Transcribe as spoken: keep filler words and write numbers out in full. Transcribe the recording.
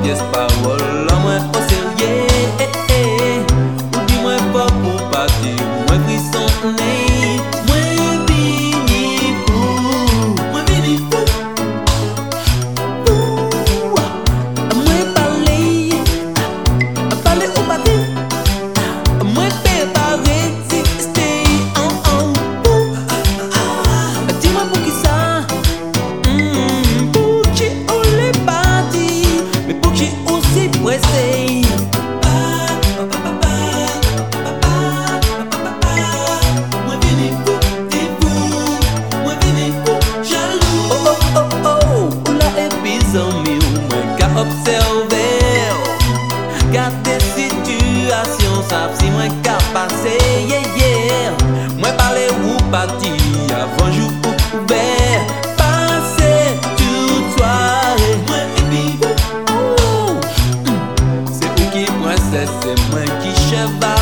pièce parole, moi au sérieux. Eh, eh. Ou dis-moi pas pour partir, moi frissonner. Moi vini fou, moi vini fou. Fou. Moi parler, parler ou partir. Moi préparer, exister en en fou. Dis-moi pour qui ça? Observer, garder situation, savoir si moi qu'à passer, yeah, yeah. Moi parler ou partir avant jour ouvert, passer toute soirée. Moi et puis, c'est pour qui princesse, c'est moi qui cheval.